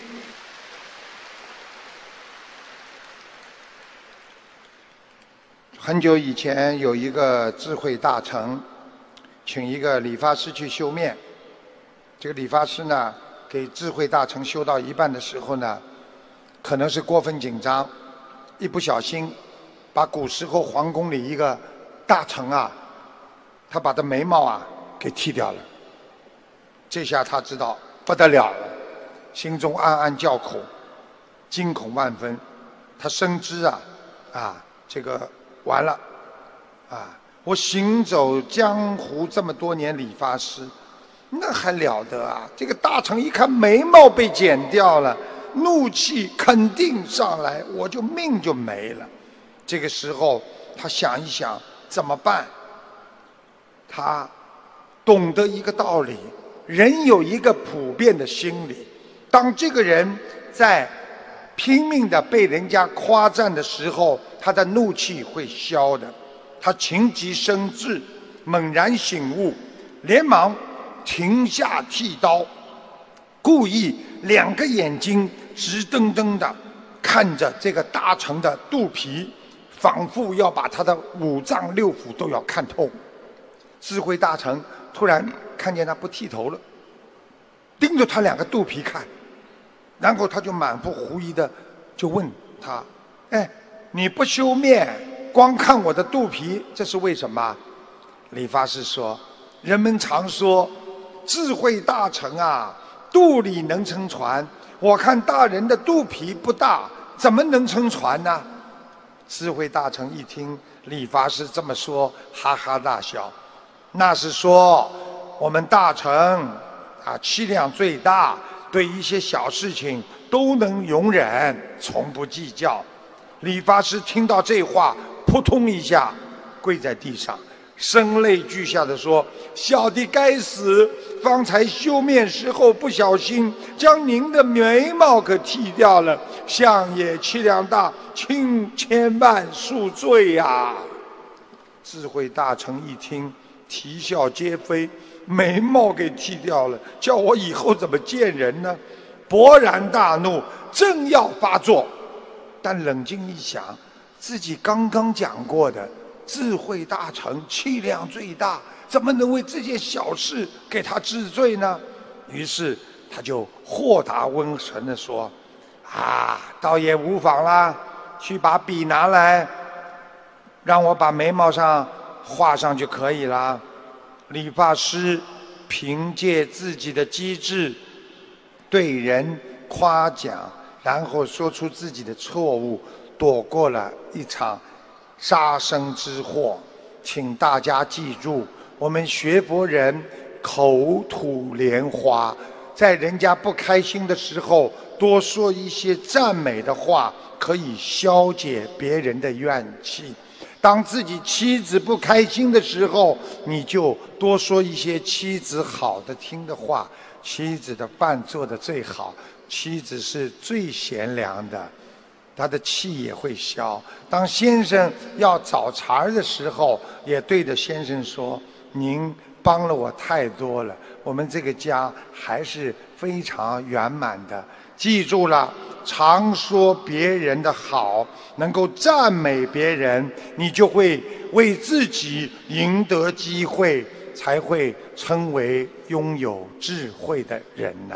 很久以前有一个智慧大臣请一个理发师去修面，这个理发师呢给智慧大臣修到一半的时候呢，可能是过分紧张，一不小心把古时候皇宫里一个大臣啊，他把他眉毛啊给剃掉了。这下他知道不得了了，心中暗暗叫苦，惊恐万分。他深知这个完了啊！我行走江湖这么多年，理发师那还了得啊！这个大臣一看眉毛被剪掉了，怒气肯定上来，我就命就没了。这个时候他想一想怎么办，他懂得一个道理，人有一个普遍的心理，当这个人在拼命的被人家夸赞的时候，他的怒气会消的。他情急生智，猛然醒悟，连忙停下剃刀，故意2个眼睛直瞪瞪的看着这个大臣的肚皮，仿佛要把他的5脏6腑都要看透。智慧大臣突然看见他不剃头了，盯着他2个肚皮看，然后他就满腹狐疑的就问他：“哎，你不修面，光看我的肚皮，这是为什么？”理发师说：“人们常说，智慧大臣啊，肚里能撑船。我看大人的肚皮不大，怎么能撑船呢？”智慧大臣一听理发师这么说，哈哈大笑。那是说我们大臣气量最大，对一些小事情都能容忍，从不计较。理发师听到这话，扑通一下跪在地上，声泪俱下的说：“小弟该死，方才修面时候不小心将您的眉毛给剃掉了，相爷气量大，请千万恕罪呀！”智慧大臣一听，啼笑皆非，眉毛给剃掉了，叫我以后怎么见人呢？勃然大怒，正要发作，但冷静一想，自己刚刚讲过的智慧大臣气量最大，怎么能为这件小事给他治罪呢？于是他就豁达温顺地说：“倒也无妨啦，去把笔拿来，让我把眉毛上画上就可以了。”理发师凭借自己的机智，对人夸奖，然后说出自己的错误，躲过了一场杀身之祸。请大家记住，我们学佛人口吐莲花，在人家不开心的时候多说一些赞美的话，可以消解别人的怨气。当自己妻子不开心的时候，你就多说一些妻子好的听的话。妻子的饭做得最好，妻子是最贤良的。 他的气也会消。当先生要找茬的时候，也对着先生说：“您帮了我太多了，我们这个家还是非常圆满的。记住了，常说别人的好，能够赞美别人，你就会为自己赢得机会，才会成为拥有智慧的人呐。”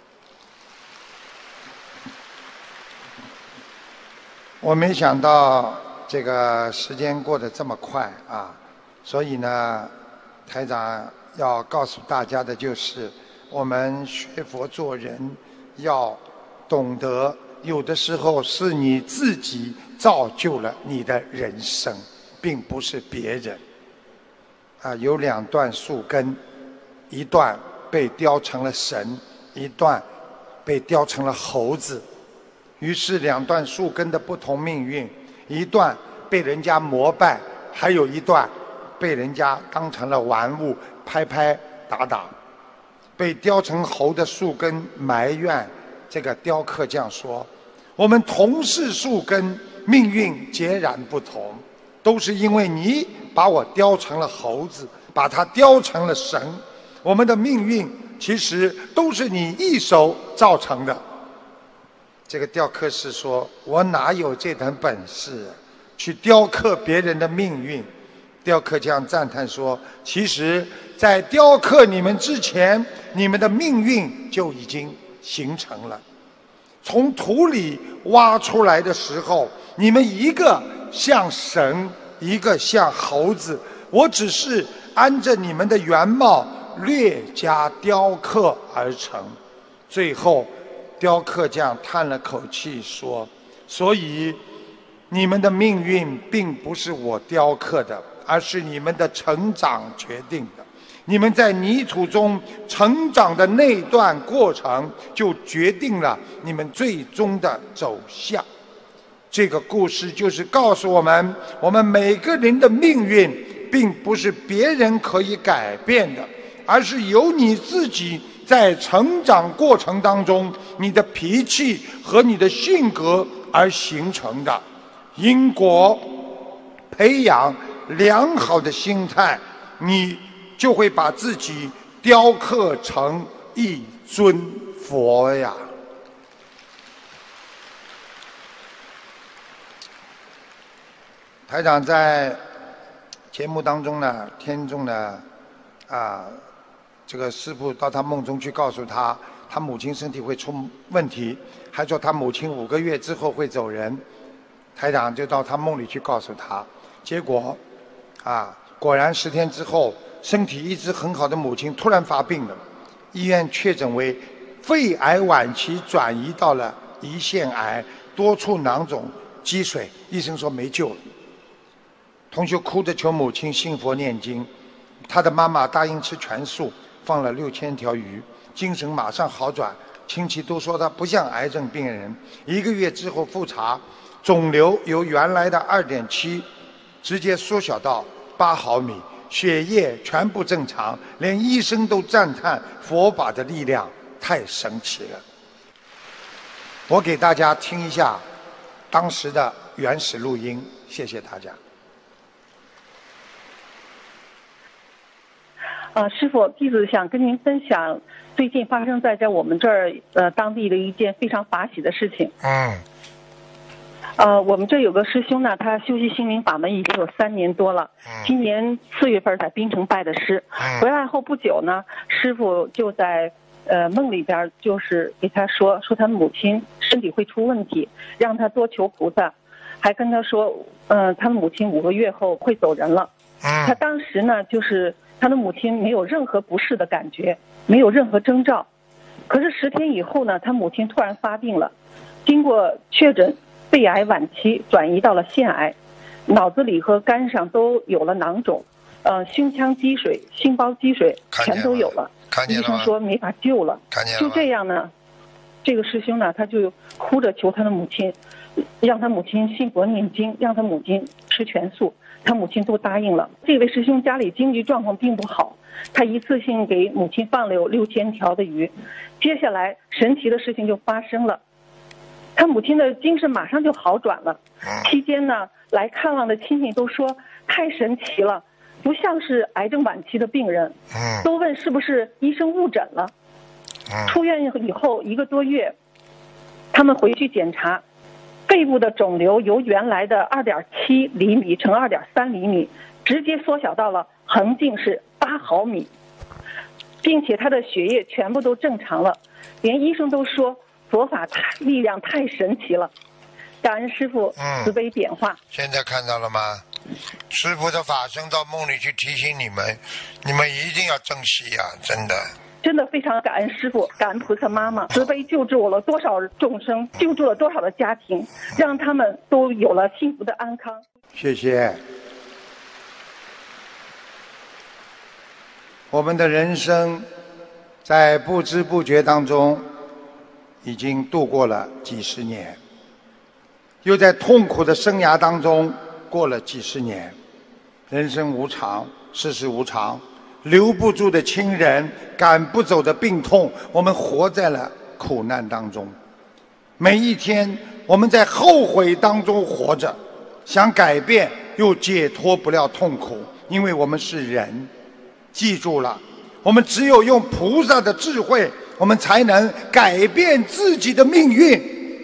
我没想到这个时间过得这么快啊，所以呢，台长要告诉大家的就是，我们学佛做人要懂得，有的时候是你自己造就了你的人生，并不是别人。有2段树根，一段被雕成了神，一段被雕成了猴子。于是2段树根的不同命运，一段被人家膜拜，还有一段被人家当成了玩物，拍拍打打。被雕成猴的树根埋怨这个雕刻匠说：“我们同是树根，命运截然不同，都是因为你把我雕成了猴子，把它雕成了神。我们的命运其实都是你一手造成的。”这个雕刻师说：“我哪有这等本事去雕刻别人的命运？”雕刻匠赞叹说：“其实在雕刻你们之前，你们的命运就已经形成了。从土里挖出来的时候，你们一个像神，一个像猴子，我只是按着你们的原貌略加雕刻而成。”最后雕刻匠叹了口气说：“所以你们的命运并不是我雕刻的，而是你们的成长决定的。你们在泥土中成长的那段过程，就决定了你们最终的走向。”这个故事就是告诉我们，我们每个人的命运并不是别人可以改变的，而是由你自己在成长过程当中，你的脾气和你的性格而形成的。因果培养良好的心态，你就会把自己雕刻成一尊佛呀。台长在节目当中呢，天中呢这个师父到他梦中去告诉他，他母亲身体会出问题，还说他母亲5个月之后会走人。台长就到他梦里去告诉他，结果果然10天之后，身体一直很好的母亲突然发病了，医院确诊为肺癌晚期，转移到了胰腺癌，多处囊肿积水，医生说没救了。同学哭着求母亲信佛念经，他的妈妈答应吃全素，放了6000条鱼，精神马上好转，亲戚都说他不像癌症病人。1个月之后复查，肿瘤由原来的2.7直接缩小到8毫米，血液全部正常，连医生都赞叹佛法的力量太神奇了。我给大家听一下当时的原始录音，谢谢大家。 师父，弟子想跟您分享最近发生在我们这儿当地的一件非常法喜的事情。我们这有个师兄呢，他修习心灵法门已经有3年多了，今年4月份在槟城拜的师，回来后不久呢，师父就在梦里边就是给他说他母亲身体会出问题，让他多求菩萨，还跟他说他母亲5个月后会走人了。他当时呢就是他的母亲没有任何不适的感觉，没有任何征兆，可是10天以后呢，他母亲突然发病了，经过确诊肺癌晚期，转移到了腺癌，脑子里和肝上都有了囊肿，胸腔积水、心包积水全都有了，医生说没法救了。就这样呢，这个师兄呢，他就哭着求他的母亲，让他母亲信佛念经，让他母亲吃全素，他母亲都答应了。这位师兄家里经济状况并不好，他一次性给母亲放了有6000条的鱼。接下来神奇的事情就发生了， 他母亲的精神马上就好转了。期间呢，来看望的亲戚都说太神奇了，不像是癌症晚期的病人，都问是不是医生误诊了。出院以后1个多月，他们回去检查，肺部的肿瘤由原来的2.7厘米乘2.3厘米，直接缩小到了横径是8毫米，并且他的血液全部都正常了，连医生都说佛法力量太神奇了。感恩师父慈悲点化。 现在看到了吗？师父的法身到梦里去提醒你们，你们一定要珍惜呀，真的。 真的非常感恩师父，感恩菩萨妈妈，慈悲救助了多少众生，救助了多少的家庭，让他们都有了幸福的安康。 谢谢。我们的人生在不知不觉当中已经度过了几十年，又在痛苦的生涯当中过了几十年。人生无常，世事无常，留不住的亲人，赶不走的病痛，我们活在了苦难当中。每一天我们在后悔当中活着，想改变又解脱不了痛苦，因为我们是人。记住了，我们只有用菩萨的智慧，我们才能改变自己的命运。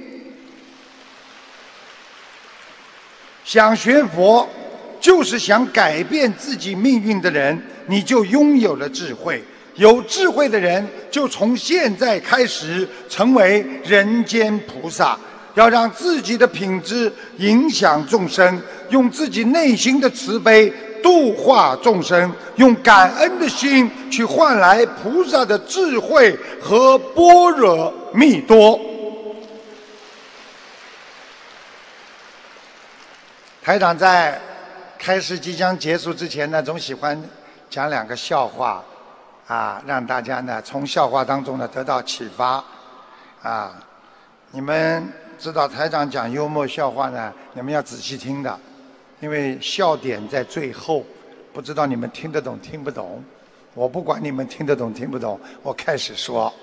想学佛就是想改变自己命运的人，你就拥有了智慧。有智慧的人就从现在开始成为人间菩萨，要让自己的品质影响众生，用自己内心的慈悲度化众生，用感恩的心去换来菩萨的智慧和般若蜜多。台长在开始即将结束之前呢，总喜欢讲2个笑话让大家呢从笑话当中呢得到启发你们知道台长讲幽默笑话呢，你们要仔细听的，因为笑点在最后，不知道你们听得懂听不懂。我不管你们听得懂听不懂，我开始说。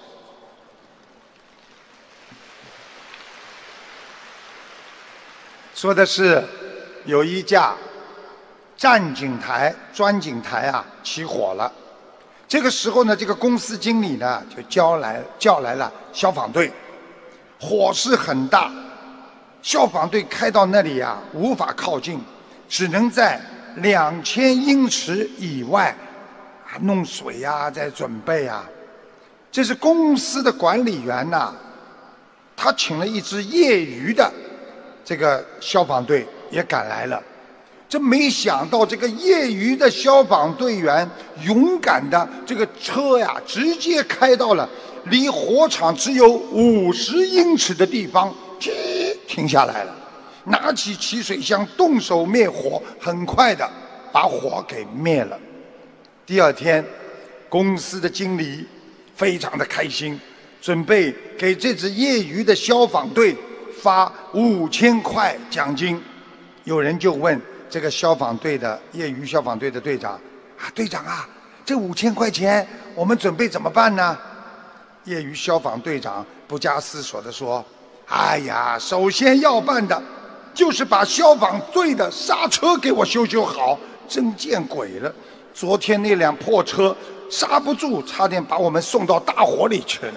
说的是有一架钻井台起火了。这个时候呢，这个公司经理呢就叫来了消防队。火势很大，消防队开到那里无法靠近，只能在2000英尺以外弄水在准备这是公司的管理员他请了一支业余的这个消防队也赶来了。这没想到这个业余的消防队员勇敢的这个车直接开到了离火场只有50英尺的地方，停下来了，拿起起水箱动手灭火，很快的把火给灭了。第二天，公司的经理非常的开心，准备给这支业余的消防队发5000块奖金。有人就问这个业余消防队的队长队长这5000块钱我们准备怎么办呢？业余消防队长不加思索地说，首先要办的就是把消防队的刹车给我修好。真见鬼了，昨天那辆破车刹不住，差点把我们送到大火里去了。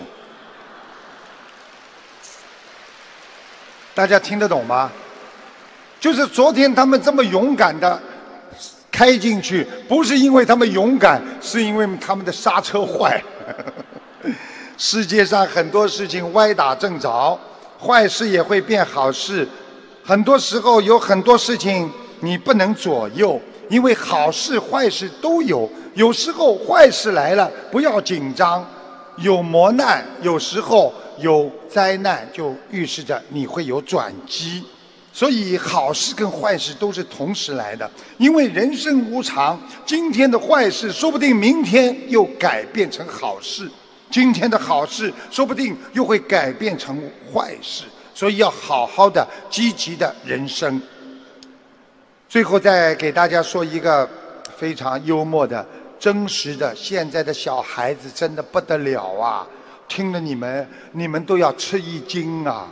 大家听得懂吗？就是昨天他们这么勇敢的开进去，不是因为他们勇敢，是因为他们的刹车坏了。世界上很多事情歪打正着，坏事也会变好事。很多时候有很多事情你不能左右，因为好事坏事都有。有时候坏事来了不要紧张，有磨难，有时候有灾难，就预示着你会有转机。所以好事跟坏事都是同时来的，因为人生无常，今天的坏事说不定明天又改变成好事，今天的好事说不定又会改变成坏事，所以要好好的积极的人生。最后再给大家说一个非常幽默的真实的，现在的小孩子真的不得了听了你们都要吃一惊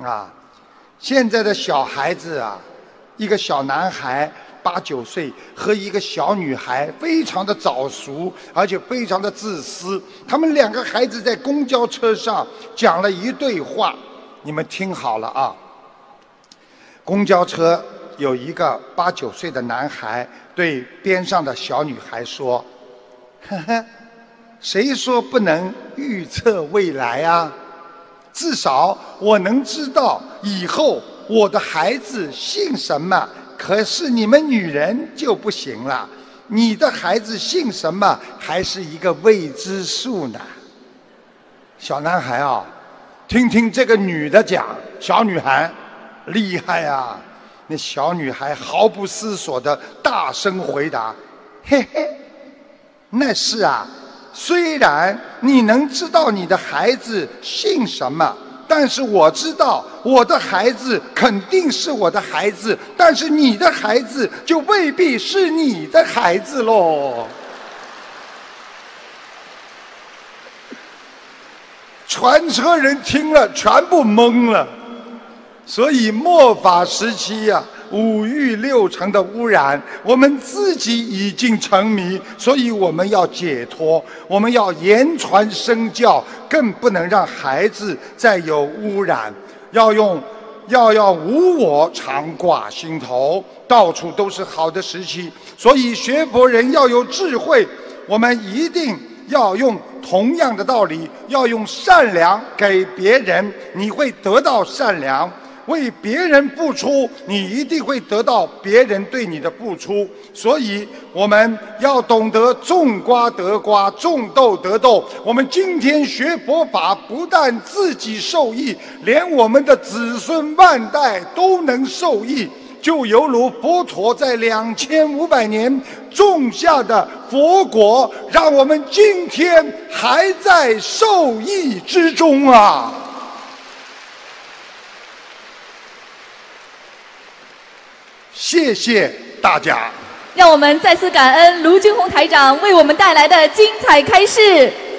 啊，现在的小孩子啊，一个小男孩8、9岁和一个小女孩非常的早熟，而且非常的自私。他们2个孩子在公交车上讲了一对话，你们听好了啊。公交车有一个8、9岁的男孩对边上的小女孩说：“呵呵，谁说不能预测未来啊？至少我能知道以后我的孩子姓什么。可是你们女人就不行了，你的孩子姓什么还是一个未知数呢。”小男孩啊，听听这个女的讲，小女孩厉害啊！那小女孩毫不思索地大声回答：“嘿嘿，那是啊，虽然你能知道你的孩子姓什么，但是我知道我的孩子肯定是我的孩子，但是你的孩子就未必是你的孩子喽。”全车人听了全部懵了。所以末法时期啊，5欲6尘的污染，我们自己已经沉迷，所以我们要解脱，我们要言传身教，更不能让孩子再有污染，要无我常挂心头，到处都是好的时期。所以学佛人要有智慧，我们一定要用同样的道理，要用善良给别人，你会得到善良。为别人付出，你一定会得到别人对你的付出。所以我们要懂得种瓜得瓜，种豆得豆。我们今天学佛法，不但自己受益，连我们的子孙万代都能受益，就犹如佛陀在2500年种下的佛果，让我们今天还在受益之中啊！谢谢大家。 让我们再次感恩卢军宏台长为我们带来的精彩开示。